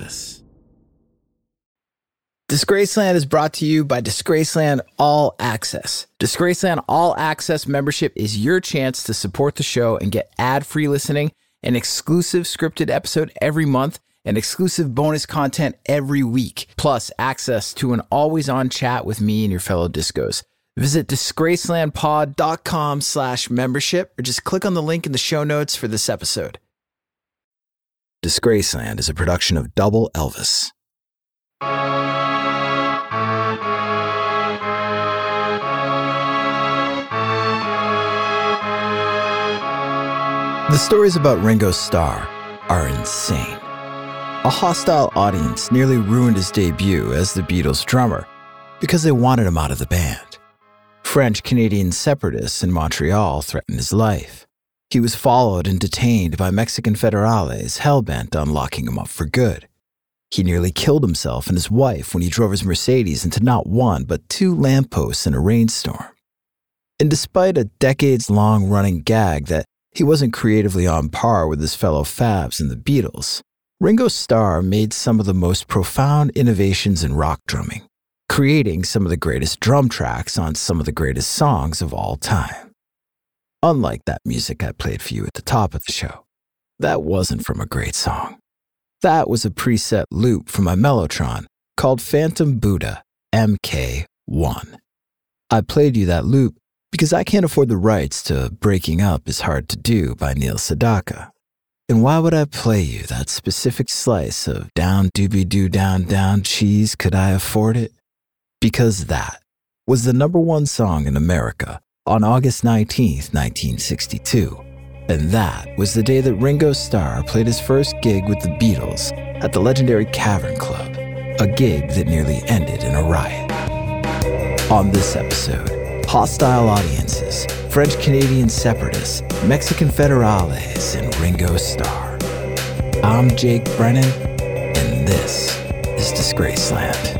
Elvis. Disgraceland is brought to you by Disgraceland All Access. Disgraceland All Access membership is your chance to support the show and get ad-free listening, an exclusive scripted episode every month, and exclusive bonus content every week, plus access to an always-on chat with me and your fellow discos. Visit disgracelandpod.com/membership or just click on the link in the show notes for this episode. Disgraceland is a production of Double Elvis. The stories about Ringo Starr are insane. A hostile audience nearly ruined his debut as the Beatles' drummer because they wanted him out of the band. French-Canadian separatists in Montreal threatened his life. He was followed and detained by Mexican federales hell-bent on locking him up for good. He nearly killed himself and his wife when he drove his Mercedes into not one but two lampposts in a rainstorm. And despite a decades-long running gag that he wasn't creatively on par with his fellow Fabs and the Beatles, Ringo Starr made some of the most profound innovations in rock drumming, creating some of the greatest drum tracks on some of the greatest songs of all time. Unlike that music I played for you at the top of the show, that wasn't from a great song. That was a preset loop from my Mellotron called Phantom Buddha MK1. I played you that loop because I can't afford the rights to Breaking Up Is Hard to Do by Neil Sedaka. And why would I play you that specific slice of down doobie-doo down down cheese? Could I afford it? Because that was the #1 song in America on August 19th, 1962. And that was the day that Ringo Starr played his first gig with the Beatles at the legendary Cavern Club, a gig that nearly ended in a riot. On this episode, hostile audiences, French-Canadian separatists, Mexican federales, and Ringo Starr. I'm Jake Brennan, and this is Disgraceland.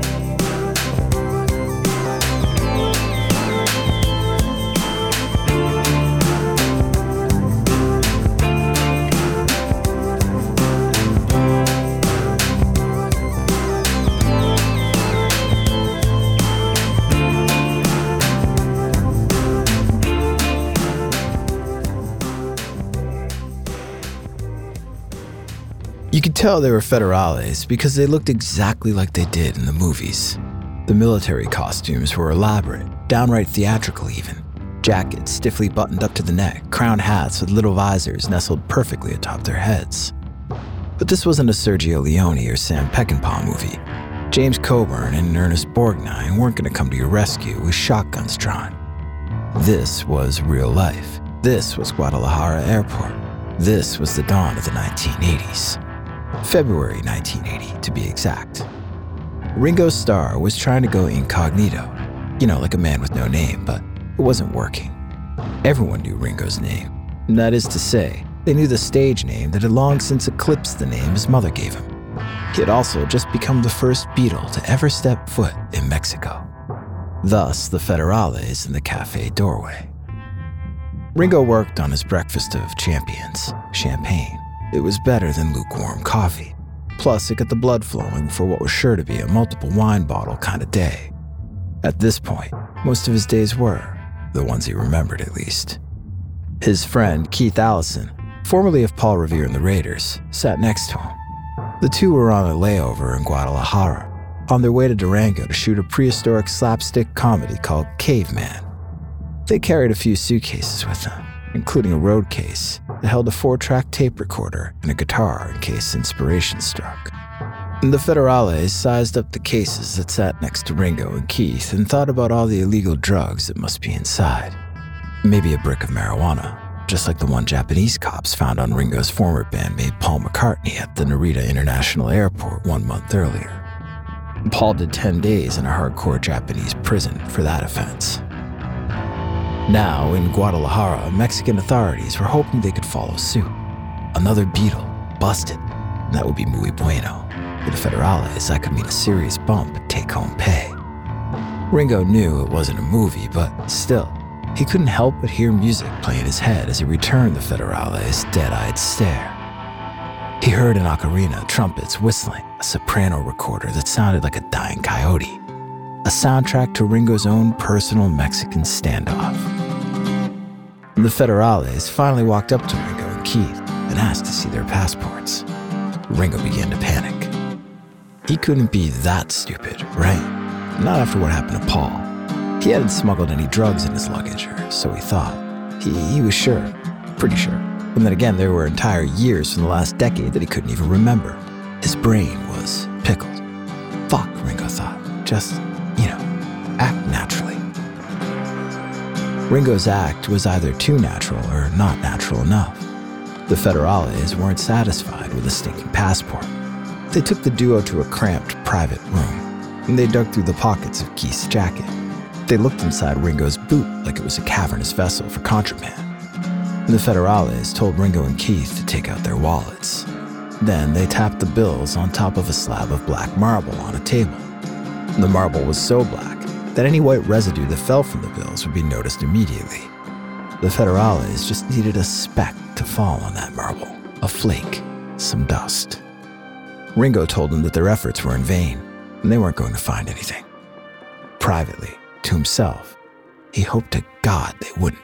You could tell they were federales because they looked exactly like they did in the movies. The military costumes were elaborate, downright theatrical even. Jackets stiffly buttoned up to the neck, crown hats with little visors nestled perfectly atop their heads. But this wasn't a Sergio Leone or Sam Peckinpah movie. James Coburn and Ernest Borgnine weren't going to come to your rescue with shotguns drawn. This was real life. This was Guadalajara Airport. This was the dawn of the 1980s. February 1980, to be exact. Ringo Starr was trying to go incognito, like a man with no name, but it wasn't working. Everyone knew Ringo's name, and that is to say, they knew the stage name that had long since eclipsed the name his mother gave him. He had also just become the first Beatle to ever step foot in Mexico. Thus, the federales in the cafe doorway. Ringo worked on his breakfast of champions, champagne. It was better than lukewarm coffee. Plus, it got the blood flowing for what was sure to be a multiple wine bottle kind of day. At this point, most of his days were, the ones he remembered at least. His friend, Keith Allison, formerly of Paul Revere and the Raiders, sat next to him. The two were on a layover in Guadalajara, on their way to Durango to shoot a prehistoric slapstick comedy called Caveman. They carried a few suitcases with them, including a road case that held a 4-track tape recorder and a guitar in case inspiration struck. And the federales sized up the cases that sat next to Ringo and Keith and thought about all the illegal drugs that must be inside. Maybe a brick of marijuana, just like the one Japanese cops found on Ringo's former bandmate Paul McCartney at the Narita International Airport 1 month earlier. Paul did 10 days in a hardcore Japanese prison for that offense. Now, in Guadalajara, Mexican authorities were hoping they could follow suit. Another Beatle, busted, and that would be muy bueno. For the federales, that could mean a serious bump in take-home pay. Ringo knew it wasn't a movie, but still, he couldn't help but hear music play in his head as he returned the federales' dead-eyed stare. He heard an ocarina, trumpets, whistling, a soprano recorder that sounded like a dying coyote, a soundtrack to Ringo's own personal Mexican standoff. The Federales finally walked up to Ringo and Keith and asked to see their passports. Ringo began to panic. He couldn't be that stupid, right? Not after what happened to Paul. He hadn't smuggled any drugs in his luggage, or so he thought. He was sure, pretty sure. And then again, there were entire years from the last decade that he couldn't even remember. His brain was pickled. Fuck, Ringo thought. Just, act naturally. Ringo's act was either too natural or not natural enough. The Federales weren't satisfied with a stinking passport. They took the duo to a cramped, private room, and they dug through the pockets of Keith's jacket. They looked inside Ringo's boot like it was a cavernous vessel for contraband. The Federales told Ringo and Keith to take out their wallets. Then they tapped the bills on top of a slab of black marble on a table. The marble was so black that any white residue that fell from the bills would be noticed immediately. The Federales just needed a speck to fall on that marble, a flake, some dust. Ringo told them that their efforts were in vain, and they weren't going to find anything. Privately, to himself, he hoped to God they wouldn't.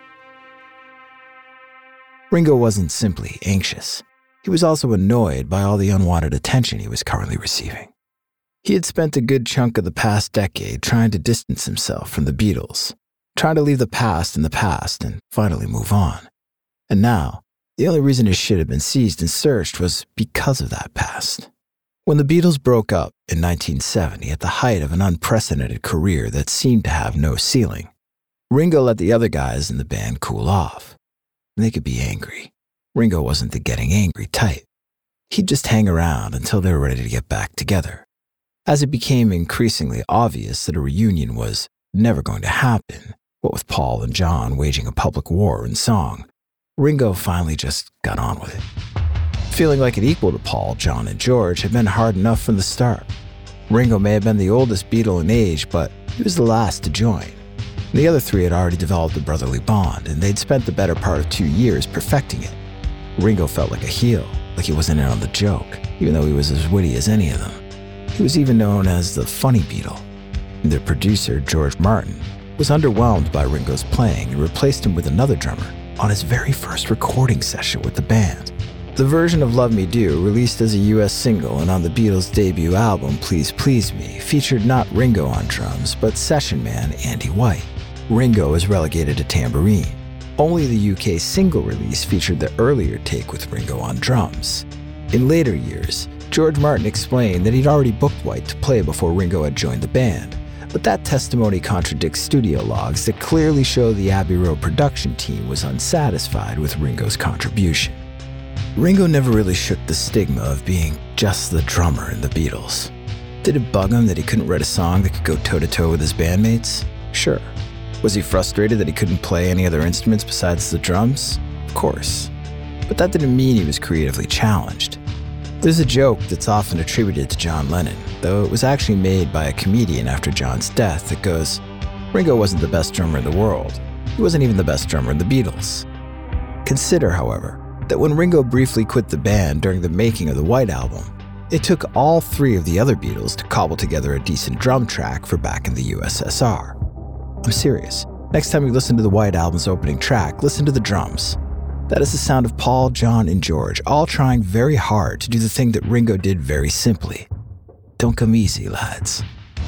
Ringo wasn't simply anxious. He was also annoyed by all the unwanted attention he was currently receiving. He had spent a good chunk of the past decade trying to distance himself from the Beatles, trying to leave the past in the past and finally move on. And now, the only reason his shit had been seized and searched was because of that past. When the Beatles broke up in 1970 at the height of an unprecedented career that seemed to have no ceiling, Ringo let the other guys in the band cool off. They could be angry. Ringo wasn't the getting angry type. He'd just hang around until they were ready to get back together. As it became increasingly obvious that a reunion was never going to happen, what with Paul and John waging a public war in song, Ringo finally just got on with it. Feeling like an equal to Paul, John, and George had been hard enough from the start. Ringo may have been the oldest Beatle in age, but he was the last to join. The other three had already developed a brotherly bond, and they'd spent the better part of 2 years perfecting it. Ringo felt like a heel, like he wasn't in on the joke, even though he was as witty as any of them. He was even known as the funny Beatle. Their producer, George Martin, was underwhelmed by Ringo's playing and replaced him with another drummer on his very first recording session with the band. The version of Love Me Do, released as a US single and on the Beatles' debut album, Please Please Me, featured not Ringo on drums, but session man Andy White. Ringo was relegated to tambourine. Only the UK single release featured the earlier take with Ringo on drums. In later years, George Martin explained that he'd already booked White to play before Ringo had joined the band, but that testimony contradicts studio logs that clearly show the Abbey Road production team was unsatisfied with Ringo's contribution. Ringo never really shook the stigma of being just the drummer in the Beatles. Did it bug him that he couldn't write a song that could go toe-to-toe with his bandmates? Sure. Was he frustrated that he couldn't play any other instruments besides the drums? Of course. But that didn't mean he was creatively challenged. There's a joke that's often attributed to John Lennon, though it was actually made by a comedian after John's death, that goes, Ringo wasn't the best drummer in the world. He wasn't even the best drummer in the Beatles. Consider, however, that when Ringo briefly quit the band during the making of the White Album, it took all three of the other Beatles to cobble together a decent drum track for back in the USSR. I'm serious. Next time you listen to the White Album's opening track, listen to the drums. That is the sound of Paul, John, and George, all trying very hard to do the thing that Ringo did very simply. Don't come easy, lads.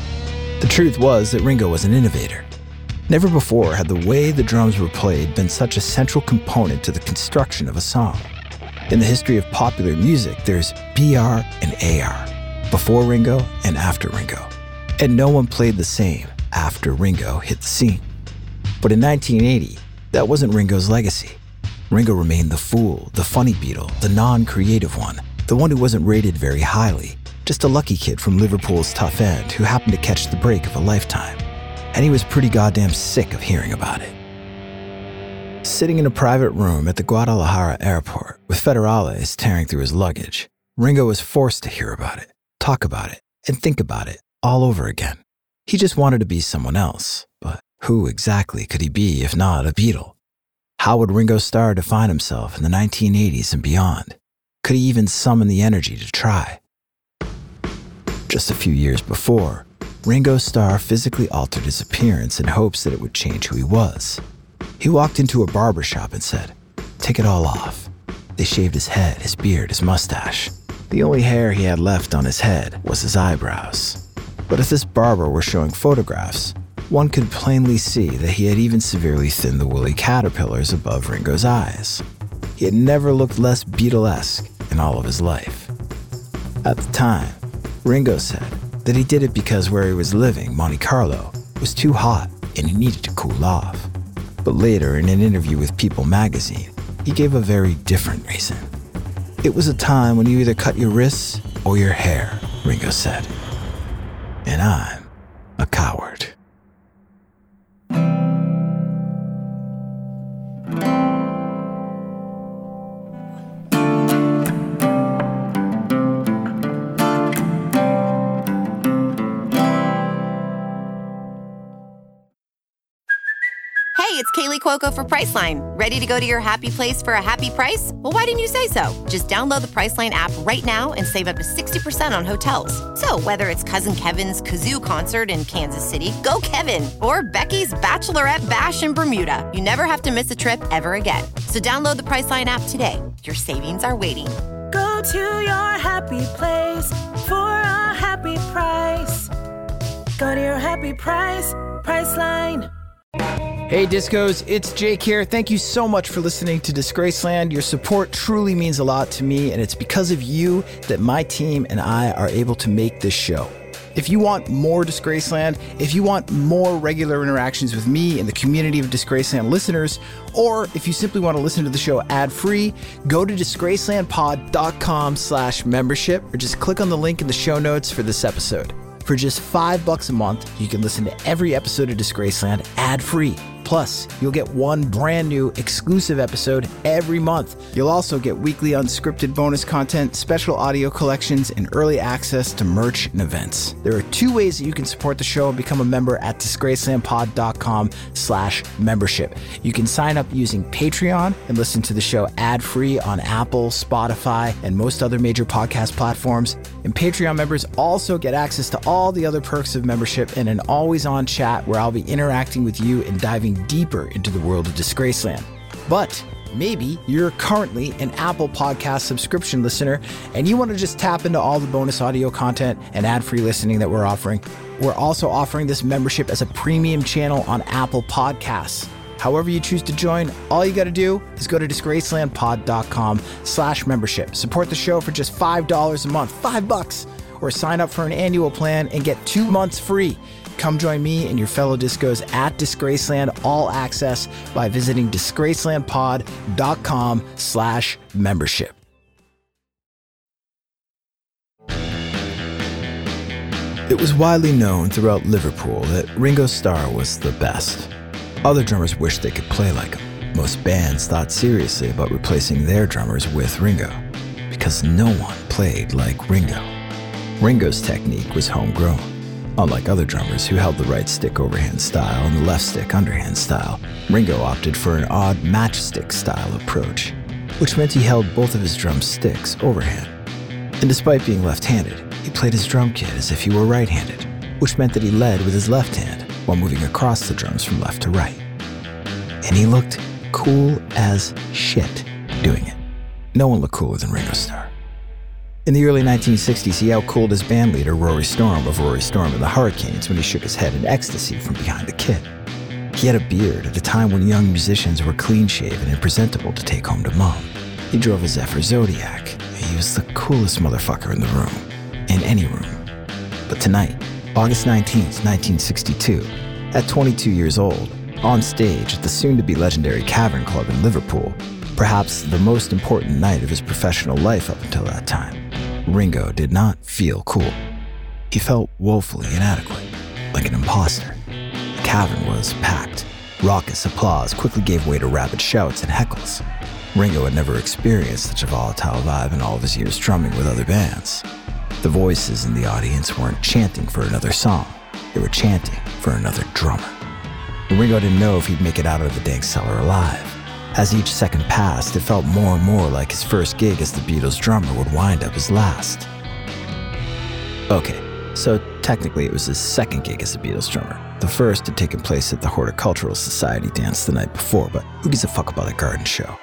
The truth was that Ringo was an innovator. Never before had the way the drums were played been such a central component to the construction of a song. In the history of popular music, there's BR and AR, before Ringo and after Ringo. And no one played the same after Ringo hit the scene. But in 1980, that wasn't Ringo's legacy. Ringo remained the fool, the funny Beatle, the non-creative one, the one who wasn't rated very highly, just a lucky kid from Liverpool's tough end who happened to catch the break of a lifetime. And he was pretty goddamn sick of hearing about it. Sitting in a private room at the Guadalajara airport with Federales tearing through his luggage, Ringo was forced to hear about it, talk about it, and think about it all over again. He just wanted to be someone else, but who exactly could he be if not a Beatle? How would Ringo Starr define himself in the 1980s and beyond? Could he even summon the energy to try? Just a few years before, Ringo Starr physically altered his appearance in hopes that it would change who he was. He walked into a barbershop and said, "Take it all off." They shaved his head, his beard, his mustache. The only hair he had left on his head was his eyebrows. But if this barber were showing photographs, one could plainly see that he had even severely thinned the woolly caterpillars above Ringo's eyes. He had never looked less Beatlesque in all of his life. At the time, Ringo said that he did it because where he was living, Monte Carlo, was too hot and he needed to cool off. But later, in an interview with People magazine, he gave a very different reason. "It was a time when you either cut your wrists or your hair," Ringo said. "And I'm a coward." Hey, it's Kaylee Cuoco for Priceline. Ready to go to your happy place for a happy price? Well, why didn't you say so? Just download the Priceline app right now and save up to 60% on hotels. So whether it's Cousin Kevin's Kazoo Concert in Kansas City, go Kevin, or Becky's Bachelorette Bash in Bermuda, you never have to miss a trip ever again. So download the Priceline app today. Your savings are waiting. Go to your happy place for a happy price. Go to your happy price, Priceline. Hey Discos, it's Jake here. Thank you so much for listening to Disgraceland. Your support truly means a lot to me, and it's because of you that my team and I are able to make this show. If you want more Disgraceland, if you want more regular interactions with me and the community of Disgraceland listeners, or if you simply want to listen to the show ad-free, go to disgracelandpod.com/membership or just click on the link in the show notes for this episode. For just $5 a month, you can listen to every episode of Disgraceland ad-free. Plus, you'll get one brand new exclusive episode every month. You'll also get weekly unscripted bonus content, special audio collections, and early access to merch and events. There are two ways that you can support the show and become a member at disgracelandpod.com/membership. You can sign up using Patreon and listen to the show ad-free on Apple, Spotify, and most other major podcast platforms. And Patreon members also get access to all the other perks of membership and an always-on chat where I'll be interacting with you and diving deeper into the world of Disgraceland. But maybe you're currently an Apple Podcast subscription listener and you want to just tap into all the bonus audio content and ad-free listening that we're offering. We're also offering this membership as a premium channel on Apple Podcasts. However you choose to join, all you got to do is go to disgracelandpod.com/membership. Support the show for just $5 a month, $5, or sign up for an annual plan and get 2 months free. Come join me and your fellow discos at Disgraceland All Access by visiting disgracelandpod.com/membership. It was widely known throughout Liverpool that Ringo Starr was the best. Other drummers wished they could play like him. Most bands thought seriously about replacing their drummers with Ringo, because no one played like Ringo. Ringo's technique was homegrown. Unlike other drummers who held the right stick overhand style and the left stick underhand style, Ringo opted for an odd matchstick style approach, which meant he held both of his drum sticks overhand. And despite being left-handed, he played his drum kit as if he were right-handed, which meant that he led with his left hand while moving across the drums from left to right. And he looked cool as shit doing it. No one looked cooler than Ringo Starr. In the early 1960s, he outcooled his bandleader Rory Storm of Rory Storm and the Hurricanes when he shook his head in ecstasy from behind the kit. He had a beard at a time when young musicians were clean-shaven and presentable to take home to mom. He drove a Zephyr Zodiac. He was the coolest motherfucker in the room, in any room. But tonight, August 19th, 1962, at 22 years old, on stage at the soon-to-be legendary Cavern Club in Liverpool, perhaps the most important night of his professional life up until that time, Ringo did not feel cool. He felt woefully inadequate, like an imposter. The cavern was packed. Raucous applause quickly gave way to rabid shouts and heckles. Ringo had never experienced such a volatile vibe in all of his years drumming with other bands. The voices in the audience weren't chanting for another song. They were chanting for another drummer. Ringo didn't know if he'd make it out of the dank cellar alive. As each second passed, it felt more and more like his first gig as the Beatles drummer would wind up his last. Okay, so technically it was his second gig as the Beatles drummer. The first had taken place at the Horticultural Society dance the night before, but who gives a fuck about a garden show?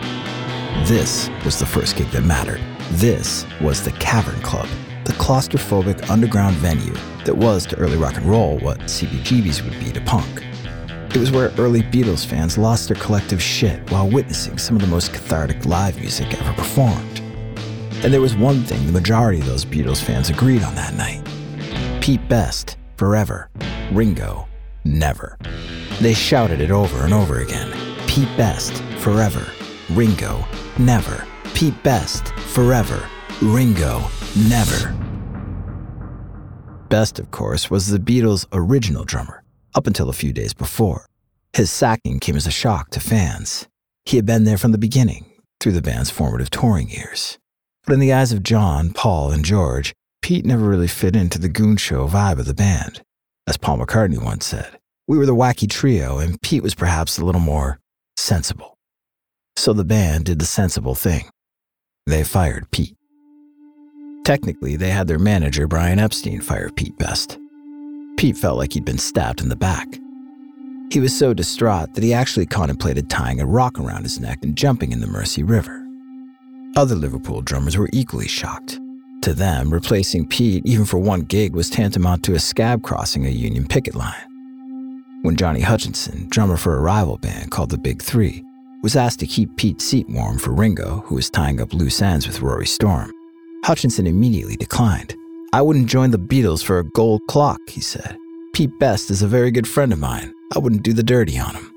This was the first gig that mattered. This was the Cavern Club, the claustrophobic underground venue that was to early rock and roll what CBGB's would be to punk. It was where early Beatles fans lost their collective shit while witnessing some of the most cathartic live music ever performed. And there was one thing the majority of those Beatles fans agreed on that night. Pete Best, forever. Ringo, never. They shouted it over and over again. Pete Best, forever. Ringo, never. Pete Best, forever. Ringo, never. Best, of course, was the Beatles' original drummer, up until a few days before. His sacking came as a shock to fans. He had been there from the beginning, through the band's formative touring years. But in the eyes of John, Paul, and George, Pete never really fit into the goon show vibe of the band. As Paul McCartney once said, we were the wacky trio, and Pete was perhaps a little more sensible. So the band did the sensible thing. They fired Pete. Technically, they had their manager, Brian Epstein, fire Pete Best. Pete felt like he'd been stabbed in the back. He was so distraught that he actually contemplated tying a rock around his neck and jumping in the Mersey River. Other Liverpool drummers were equally shocked. To them, replacing Pete, even for one gig, was tantamount to a scab crossing a Union picket line. When Johnny Hutchinson, drummer for a rival band called the Big Three, was asked to keep Pete's seat warm for Ringo, who was tying up loose ends with Rory Storm, Hutchinson immediately declined. I wouldn't join the Beatles for a gold clock, he said. Pete Best is a very good friend of mine. I wouldn't do the dirty on him.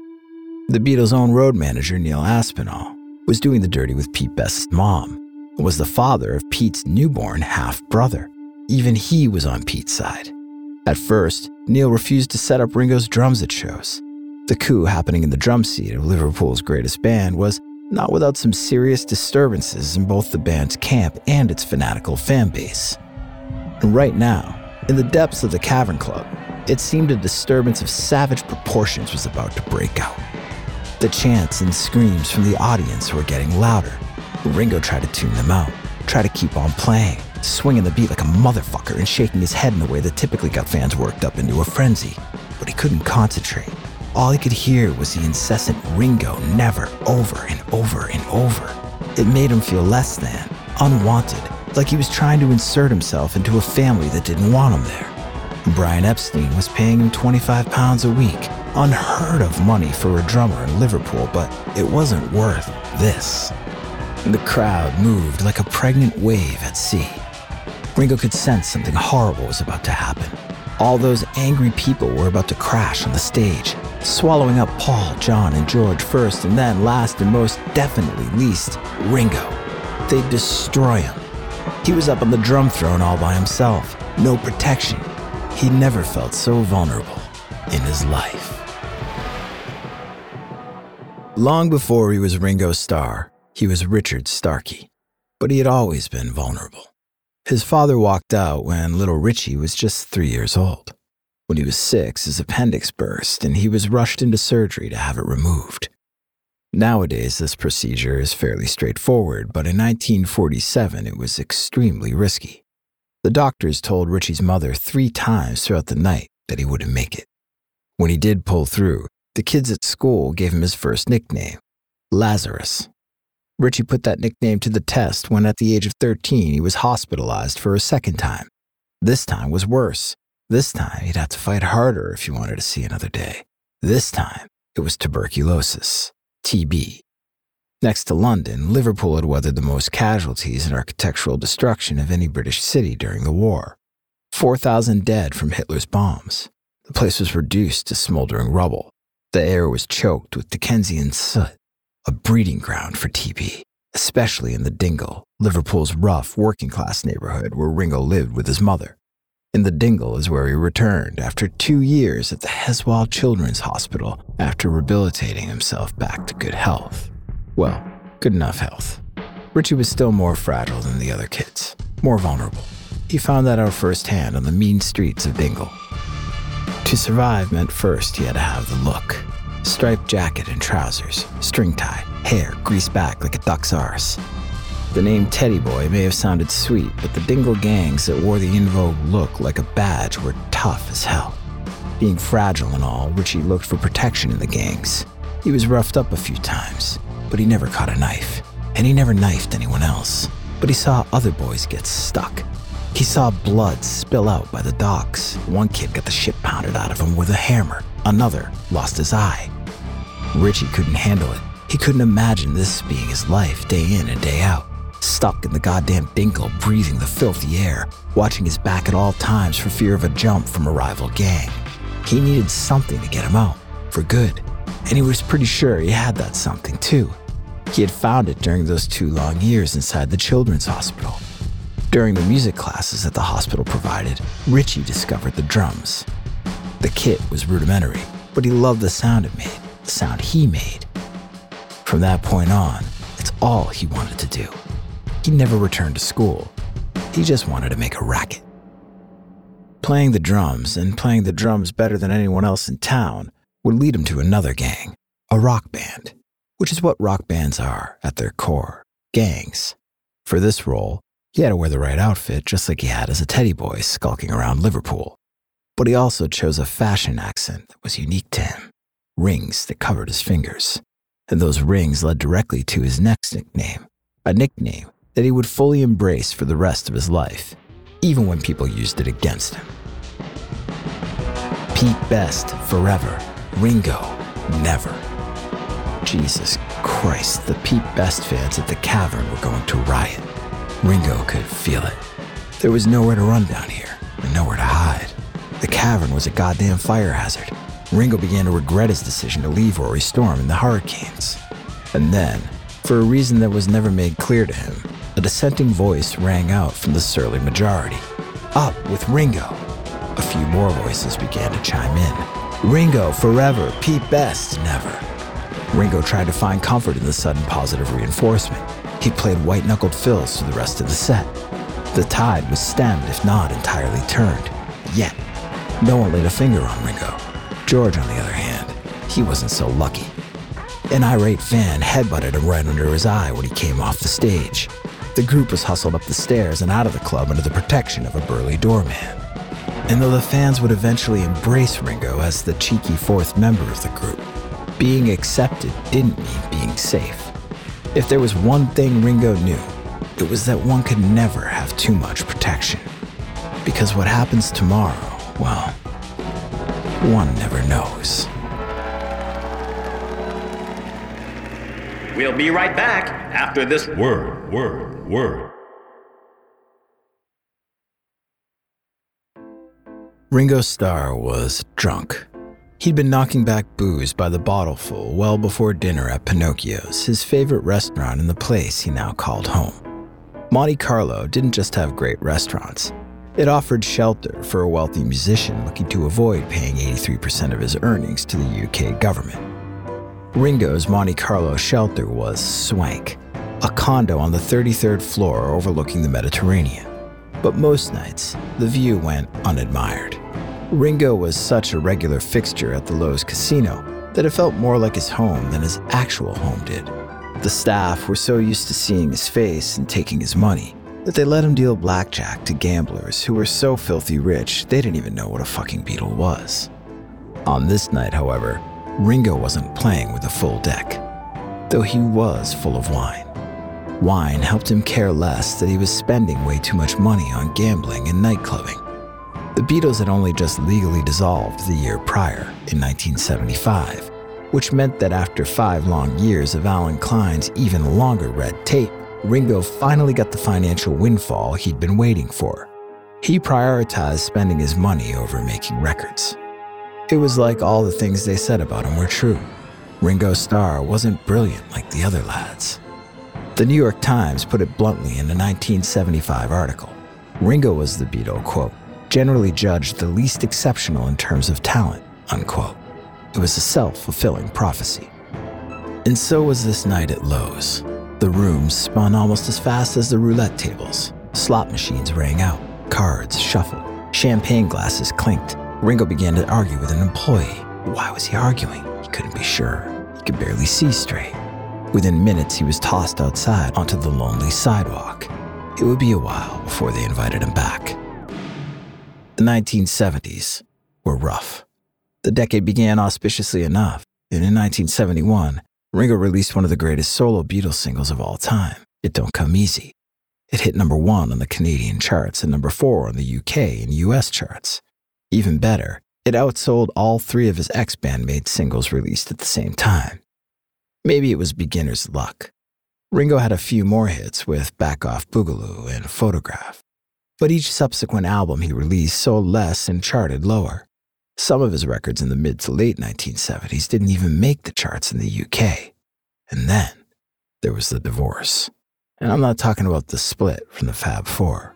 The Beatles' own road manager, Neil Aspinall, was doing the dirty with Pete Best's mom, and was the father of Pete's newborn half-brother. Even he was on Pete's side. At first, Neil refused to set up Ringo's drums at shows. The coup happening in the drum seat of Liverpool's greatest band was not without some serious disturbances in both the band's camp and its fanatical fan base. And right now, in the depths of the Cavern Club, it seemed a disturbance of savage proportions was about to break out. The chants and screams from the audience were getting louder. Ringo tried to tune them out, tried to keep on playing, swinging the beat like a motherfucker and shaking his head in a way that typically got fans worked up into a frenzy. But he couldn't concentrate. All he could hear was the incessant Ringo never, over and over and over. It made him feel less than, unwanted, like he was trying to insert himself into a family that didn't want him there. Brian Epstein was paying him £25 a week, unheard of money for a drummer in Liverpool, but it wasn't worth this. The crowd moved like a pregnant wave at sea. Ringo could sense something horrible was about to happen. All those angry people were about to crash on the stage, swallowing up Paul, John, and George first, and then last and most definitely least, Ringo. They'd destroy him. He was up on the drum throne all by himself, no protection. He'd never felt so vulnerable in his life. Long before he was Ringo Starr, he was Richard Starkey, but he had always been vulnerable. His father walked out when little Richie was just 3 years old. When he was 6, his appendix burst and he was rushed into surgery to have it removed. Nowadays, this procedure is fairly straightforward, but in 1947, it was extremely risky. The doctors told Richie's mother 3 times throughout the night that he wouldn't make it. When he did pull through, the kids at school gave him his first nickname, Lazarus. Richie put that nickname to the test when at the age of 13 he was hospitalized for a second time. This time was worse. This time he'd have to fight harder if he wanted to see another day. This time it was tuberculosis, TB. Next to London, Liverpool had weathered the most casualties and architectural destruction of any British city during the war. 4,000 dead from Hitler's bombs. The place was reduced to smoldering rubble. The air was choked with Dickensian soot. A breeding ground for TB, especially in the Dingle, Liverpool's rough, working-class neighborhood where Ringo lived with his mother. In the Dingle is where he returned after 2 years at the Heswall Children's Hospital after rehabilitating himself back to good health. Well, good enough health. Richie was still more fragile than the other kids, more vulnerable. He found that out firsthand on the mean streets of Dingle. To survive meant first he had to have the look. Striped jacket and trousers, string tie, hair greased back like a duck's arse. The name Teddy Boy may have sounded sweet, but the dingle gangs that wore the in vogue look like a badge were tough as hell. Being fragile and all, Richie looked for protection in the gangs. He was roughed up a few times, but he never caught a knife, and he never knifed anyone else. But he saw other boys get stuck. He saw blood spill out by the docks. One kid got the shit pounded out of him with a hammer. Another lost his eye. Richie couldn't handle it. He couldn't imagine this being his life day in and day out. Stuck in the goddamn dingle, breathing the filthy air, watching his back at all times for fear of a jump from a rival gang. He needed something to get him out, for good. And he was pretty sure he had that something too. He had found it during those 2 long years inside the children's hospital. During the music classes that the hospital provided, Richie discovered the drums. The kit was rudimentary, but he loved the sound it made, the sound he made. From that point on, it's all he wanted to do. He never returned to school. He just wanted to make a racket. Playing the drums, and playing the drums better than anyone else in town, would lead him to another gang, a rock band, which is what rock bands are at their core, gangs. For this role, he had to wear the right outfit just like he had as a teddy boy skulking around Liverpool. But he also chose a fashion accent that was unique to him, rings that covered his fingers. And those rings led directly to his next nickname, a nickname that he would fully embrace for the rest of his life, even when people used it against him. Pete Best forever, Ringo never. Jesus Christ, the Pete Best fans at the Cavern were going to riot. Ringo could feel it. There was nowhere to run down here, and nowhere to hide. The Cavern was a goddamn fire hazard. Ringo began to regret his decision to leave Rory Storm and the Hurricanes. And then, for a reason that was never made clear to him, a dissenting voice rang out from the surly majority. Up with Ringo. A few more voices began to chime in. Ringo forever, Pete Best never. Ringo tried to find comfort in the sudden positive reinforcement. He played white-knuckled fills through the rest of the set. The tide was stemmed, if not entirely turned. Yet, no one laid a finger on Ringo. George, on the other hand, he wasn't so lucky. An irate fan headbutted him right under his eye when he came off the stage. The group was hustled up the stairs and out of the club under the protection of a burly doorman. And though the fans would eventually embrace Ringo as the cheeky 4th member of the group, being accepted didn't mean being safe. If there was one thing Ringo knew, it was that one could never have too much protection. Because what happens tomorrow, well, one never knows. We'll be right back after this word. Ringo Starr was drunk. He'd been knocking back booze by the bottleful well before dinner at Pinocchio's, his favorite restaurant in the place he now called home. Monte Carlo didn't just have great restaurants. It offered shelter for a wealthy musician looking to avoid paying 83% of his earnings to the UK government. Ringo's Monte Carlo shelter was swank, a condo on the 33rd floor overlooking the Mediterranean. But most nights, the view went unadmired. Ringo was such a regular fixture at the Loews Casino that it felt more like his home than his actual home did. The staff were so used to seeing his face and taking his money that they let him deal blackjack to gamblers who were so filthy rich they didn't even know what a fucking Beatle was. On this night, however, Ringo wasn't playing with a full deck, though he was full of wine. Wine helped him care less that he was spending way too much money on gambling and nightclubbing. The Beatles had only just legally dissolved the year prior, in 1975, which meant that after 5 long years of Alan Klein's even longer red tape, Ringo finally got the financial windfall he'd been waiting for. He prioritized spending his money over making records. It was like all the things they said about him were true. Ringo Starr wasn't brilliant like the other lads. The New York Times put it bluntly in a 1975 article. Ringo was the Beatle, quote, generally judged the least exceptional in terms of talent, unquote. It was a self-fulfilling prophecy. And so was this night at Loews. The rooms spun almost as fast as the roulette tables. Slot machines rang out, cards shuffled, champagne glasses clinked. Ringo began to argue with an employee. Why was he arguing? He couldn't be sure. He could barely see straight. Within minutes, he was tossed outside onto the lonely sidewalk. It would be a while before they invited him back. The 1970s were rough. The decade began auspiciously enough, and in 1971, Ringo released one of the greatest solo Beatles singles of all time, It Don't Come Easy. It hit number 1 on the Canadian charts and number 4 on the UK and US charts. Even better, it outsold all 3 of his ex-bandmates' singles released at the same time. Maybe it was beginner's luck. Ringo had a few more hits with Back Off Boogaloo and Photograph, but each subsequent album he released sold less and charted lower. Some of his records in the mid to late 1970s didn't even make the charts in the UK. And then there was the divorce. And I'm not talking about the split from the Fab Four.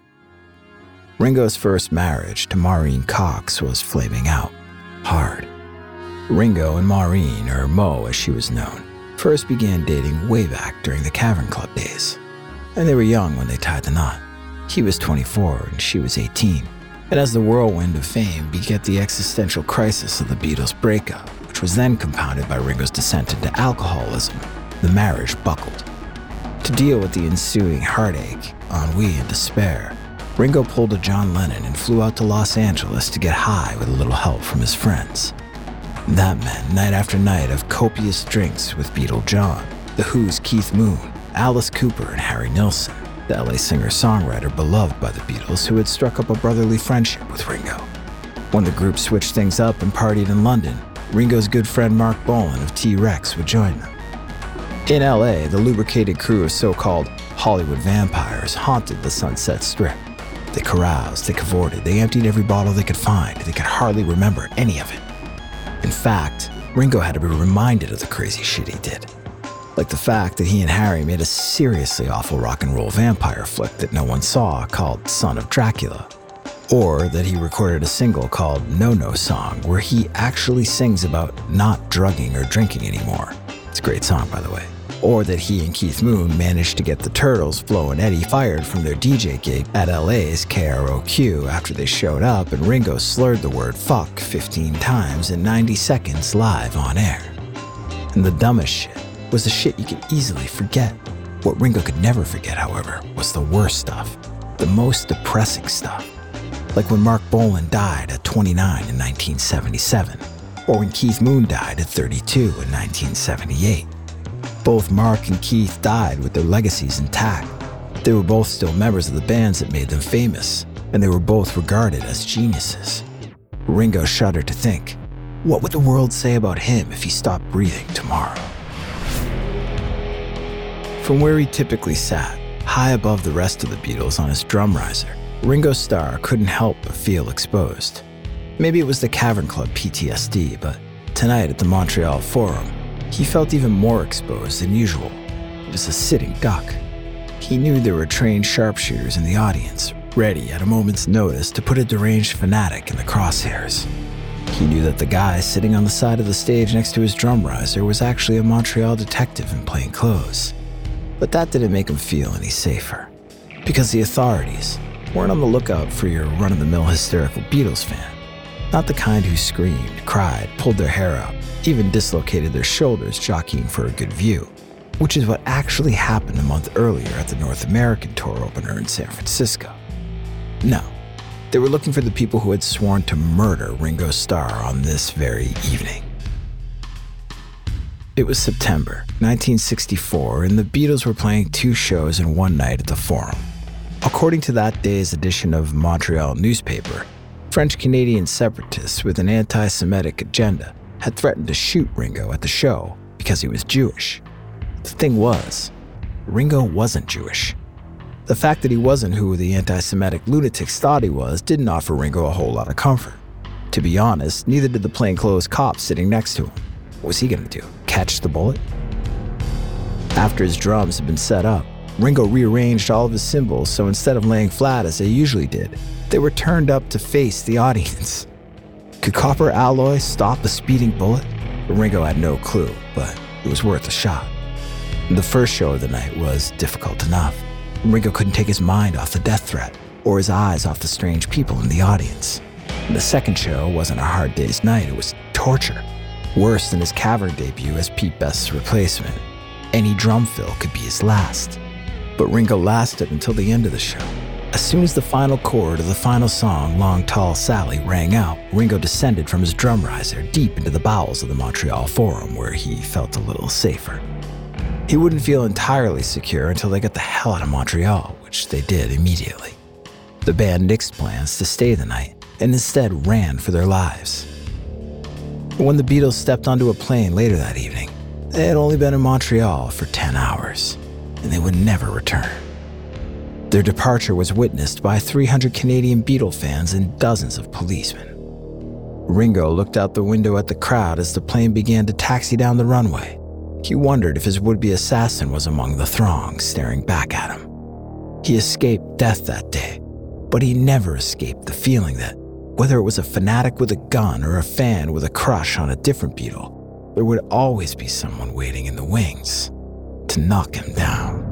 Ringo's first marriage to Maureen Cox was flaming out, hard. Ringo and Maureen, or Mo as she was known, first began dating way back during the Cavern Club days. And they were young when they tied the knot. He was 24 and she was 18. And as the whirlwind of fame begat the existential crisis of the Beatles' breakup, which was then compounded by Ringo's descent into alcoholism, the marriage buckled. To deal with the ensuing heartache, ennui, and despair, Ringo pulled a John Lennon and flew out to Los Angeles to get high with a little help from his friends. That meant night after night of copious drinks with Beatle John, The Who's Keith Moon, Alice Cooper, and Harry Nilsson, the LA singer-songwriter beloved by the Beatles who had struck up a brotherly friendship with Ringo. When the group switched things up and partied in London, Ringo's good friend Mark Bolan of T-Rex would join them. In LA, the lubricated crew of so-called Hollywood vampires haunted the Sunset Strip. They caroused, they cavorted, they emptied every bottle they could find. They could hardly remember any of it. In fact, Ringo had to be reminded of the crazy shit he did. Like the fact that he and Harry made a seriously awful rock and roll vampire flick that no one saw called Son of Dracula. Or that he recorded a single called No No Song where he actually sings about not drugging or drinking anymore. It's a great song, by the way. Or that he and Keith Moon managed to get the Turtles, Flo and Eddie fired from their DJ gig at LA's KROQ after they showed up and Ringo slurred the word fuck 15 times in 90 seconds live on air. And the dumbest shit was the shit you could easily forget. What Ringo could never forget, however, was the worst stuff, the most depressing stuff. Like when Mark Bolan died at 29 in 1977, or when Keith Moon died at 32 in 1978. Both Mark and Keith died with their legacies intact. They were both still members of the bands that made them famous, and they were both regarded as geniuses. Ringo shuddered to think, what would the world say about him if he stopped breathing tomorrow? From where he typically sat, high above the rest of the Beatles on his drum riser, Ringo's star couldn't help but feel exposed. Maybe it was the Cavern Club PTSD, but tonight at the Montreal Forum, he felt even more exposed than usual. He was a sitting duck. He knew there were trained sharpshooters in the audience, ready at a moment's notice to put a deranged fanatic in the crosshairs. He knew that the guy sitting on the side of the stage next to his drum riser was actually a Montreal detective in plain clothes. But that didn't make him feel any safer, because the authorities weren't on the lookout for your run-of-the-mill hysterical Beatles fan. Not the kind who screamed, cried, pulled their hair out, even dislocated their shoulders jockeying for a good view, which is what actually happened a month earlier at the North American tour opener in San Francisco. No, they were looking for the people who had sworn to murder Ringo Starr on this very evening. It was September 1964, and the Beatles were playing 2 shows in one night at the Forum. According to that day's edition of Montreal newspaper, French-Canadian separatists with an anti-Semitic agenda had threatened to shoot Ringo at the show because he was Jewish. The thing was, Ringo wasn't Jewish. The fact that he wasn't who the anti-Semitic lunatics thought he was didn't offer Ringo a whole lot of comfort. To be honest, neither did the plainclothes cop sitting next to him. What was he gonna do, catch the bullet? After his drums had been set up, Ringo rearranged all of his cymbals so instead of laying flat as they usually did, they were turned up to face the audience. Could copper alloy stop a speeding bullet? Ringo had no clue, but it was worth a shot. The first show of the night was difficult enough. Ringo couldn't take his mind off the death threat, or his eyes off the strange people in the audience. And the second show wasn't a hard day's night, it was torture. Worse than his Cavern debut as Pete Best's replacement, any drum fill could be his last. But Ringo lasted until the end of the show. As soon as the final chord of the final song, Long Tall Sally, rang out, Ringo descended from his drum riser deep into the bowels of the Montreal Forum, where he felt a little safer. He wouldn't feel entirely secure until they got the hell out of Montreal, which they did immediately. The band nixed plans to stay the night and instead ran for their lives. But when the Beatles stepped onto a plane later that evening, they had only been in Montreal for 10 hours, and they would never return. Their departure was witnessed by 300 Canadian Beatle fans and dozens of policemen. Ringo looked out the window at the crowd as the plane began to taxi down the runway. He wondered if his would-be assassin was among the throng staring back at him. He escaped death that day, but he never escaped the feeling that, whether it was a fanatic with a gun or a fan with a crush on a different Beatle, there would always be someone waiting in the wings to knock him down.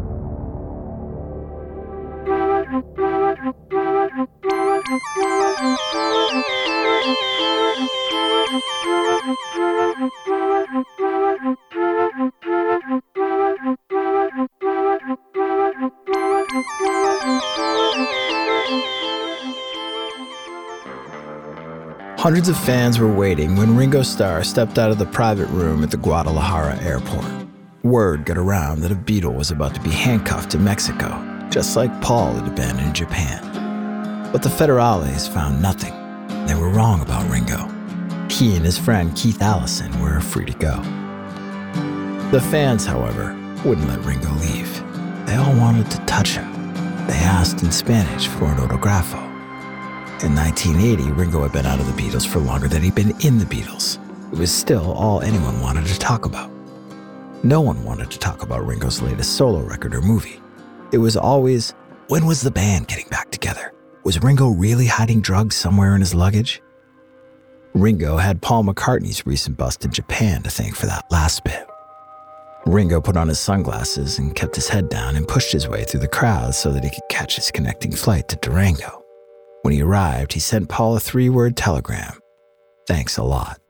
Hundreds of fans were waiting when Ringo Starr stepped out of the private room at the Guadalajara airport. Word got around that a Beatle was about to be handcuffed in Mexico, just like Paul had been in Japan. But the Federales found nothing. They were wrong about Ringo. He and his friend Keith Allison were free to go. The fans, however, wouldn't let Ringo leave. They all wanted to touch him. They asked in Spanish for an autografo. In 1980, Ringo had been out of the Beatles for longer than he'd been in the Beatles. It was still all anyone wanted to talk about. No one wanted to talk about Ringo's latest solo record or movie. It was always, when was the band getting back together? Was Ringo really hiding drugs somewhere in his luggage? Ringo had Paul McCartney's recent bust in Japan to thank for that last bit. Ringo put on his sunglasses and kept his head down and pushed his way through the crowd so that he could catch his connecting flight to Durango. When he arrived, he sent Paul a 3-word telegram. Thanks a lot.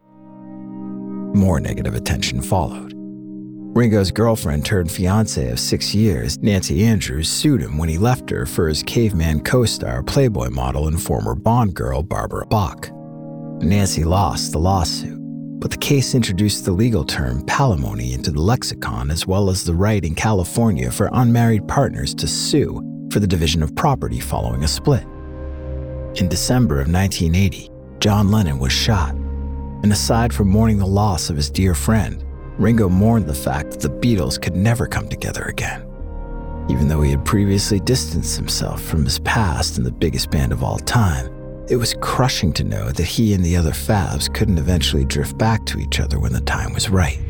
More negative attention followed. Ringo's girlfriend turned fiancé of 6 years, Nancy Andrews, sued him when he left her for his caveman co-star, Playboy model, and former Bond girl, Barbara Bach. Nancy lost the lawsuit, but the case introduced the legal term palimony into the lexicon, as well as the right in California for unmarried partners to sue for the division of property following a split. In December of 1980, John Lennon was shot, and aside from mourning the loss of his dear friend, Ringo mourned the fact that the Beatles could never come together again. Even though he had previously distanced himself from his past and the biggest band of all time, it was crushing to know that he and the other Fabs couldn't eventually drift back to each other when the time was right.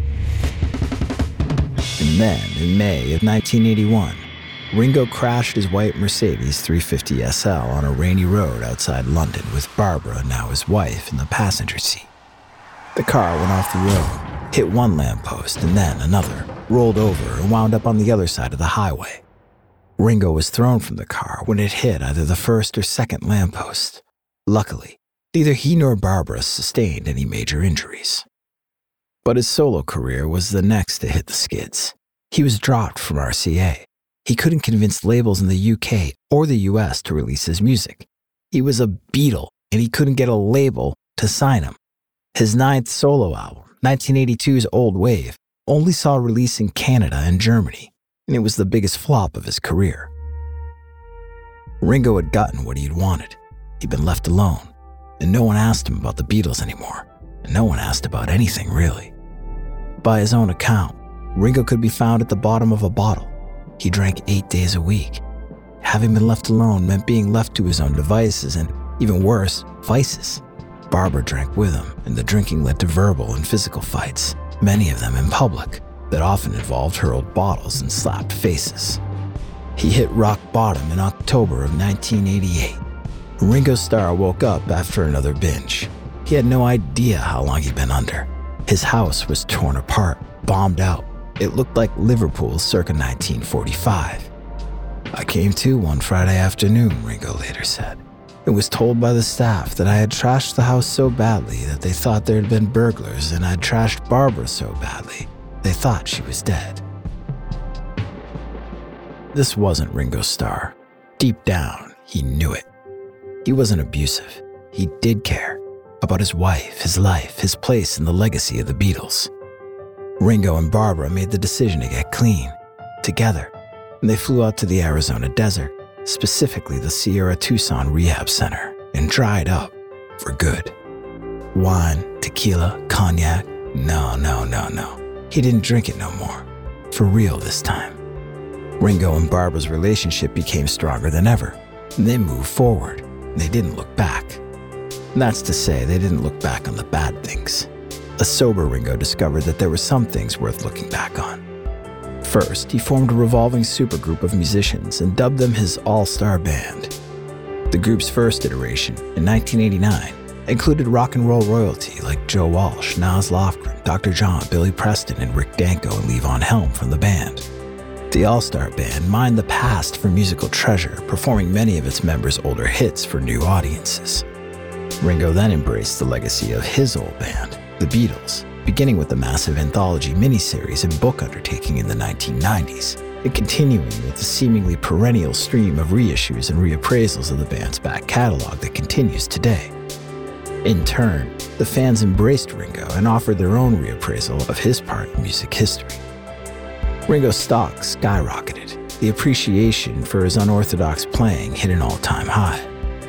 And then, in May of 1981, Ringo crashed his white Mercedes 350 SL on a rainy road outside London with Barbara, now his wife, in the passenger seat. The car went off the road, hit one lamppost and then another, rolled over and wound up on the other side of the highway. Ringo was thrown from the car when it hit either the first or second lamppost. Luckily, neither he nor Barbara sustained any major injuries. But his solo career was the next to hit the skids. He was dropped from RCA. He couldn't convince labels in the UK or the US to release his music. He was a Beatle, and he couldn't get a label to sign him. His 9th solo album, 1982's Old Wave, only saw release in Canada and Germany, and it was the biggest flop of his career. Ringo had gotten what he'd wanted. He'd been left alone, and no one asked him about the Beatles anymore, and no one asked about anything really. By his own account, Ringo could be found at the bottom of a bottle. He drank 8 days a week. Having been left alone meant being left to his own devices and, even worse, vices. Barbara drank with him, and the drinking led to verbal and physical fights, many of them in public, that often involved hurled bottles and slapped faces. He hit rock bottom in October of 1988. Ringo Starr woke up after another binge. He had no idea how long he'd been under. His house was torn apart, bombed out. It looked like Liverpool circa 1945. I came to one Friday afternoon, Ringo later said. It was told by the staff that I had trashed the house so badly that they thought there had been burglars, and I'd trashed Barbara so badly they thought she was dead. This wasn't Ringo Starr. Deep down, he knew it. He wasn't abusive. He did care about his wife, his life, his place in the legacy of the Beatles. Ringo and Barbara made the decision to get clean, together, and they flew out to the Arizona desert, specifically the Sierra Tucson Rehab Center, and dried up for good. Wine, tequila, cognac, no. He didn't drink it no more. For real this time. Ringo and Barbara's relationship became stronger than ever. They moved forward. They didn't look back. And that's to say, they didn't look back on the bad things. A sober Ringo discovered that there were some things worth looking back on. First, he formed a revolving supergroup of musicians and dubbed them his All-Star Band. The group's first iteration, in 1989, included rock and roll royalty like Joe Walsh, Naz Lofgren, Dr. John, Billy Preston, and Rick Danko and Levon Helm from the band. The All-Star Band mined the past for musical treasure, performing many of its members' older hits for new audiences. Ringo then embraced the legacy of his old band, the Beatles, beginning with the massive anthology miniseries and book undertaking in the 1990s, and continuing with the seemingly perennial stream of reissues and reappraisals of the band's back catalog that continues today. In turn, the fans embraced Ringo and offered their own reappraisal of his part in music history. Ringo's stock skyrocketed. The appreciation for his unorthodox playing hit an all-time high.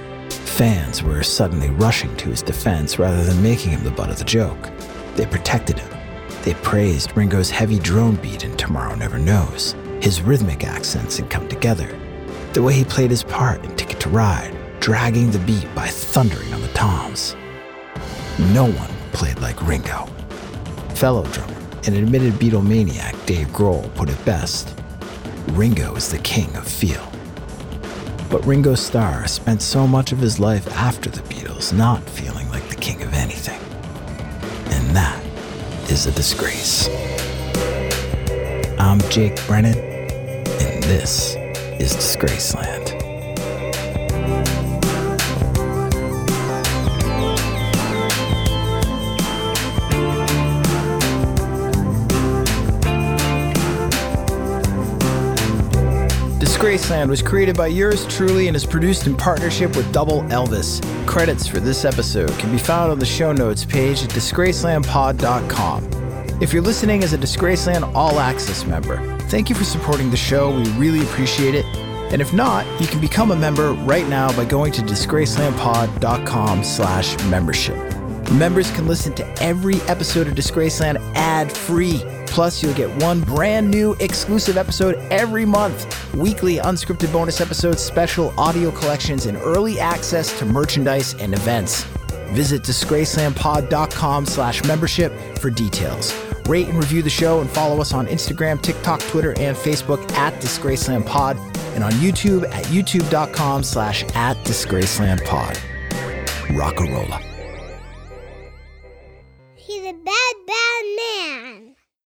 Fans were suddenly rushing to his defense rather than making him the butt of the joke. They protected him. They praised Ringo's heavy drone beat in Tomorrow Never Knows, his rhythmic accents in Come Together, the way he played his part in Ticket to Ride, dragging the beat by thundering on the toms. No one played like Ringo. Fellow drummer and admitted Beatlemaniac Dave Grohl put it best: Ringo is the king of feel. But Ringo Starr spent so much of his life after the Beatles not feeling like the king of anything. And that is a disgrace. I'm Jake Brennan, and this is Disgraceland. Disgraceland was created by yours truly and is produced in partnership with Double Elvis. Credits for this episode can be found on the show notes page at disgracelandpod.com. If you're listening as a Disgraceland All Access member, thank you for supporting the show. We really appreciate it. And if not, you can become a member right now by going to disgracelandpod.com/membership. Members can listen to every episode of Disgraceland ad-free. Plus, you'll get one brand new exclusive episode every month. Weekly unscripted bonus episodes, special audio collections, and early access to merchandise and events. Visit disgracelandpod.com/membership for details. Rate and review the show and follow us on Instagram, TikTok, Twitter, and Facebook at DisgracelandPod, and on YouTube at youtube.com/@DisgracelandPod. Rock-a-rolla.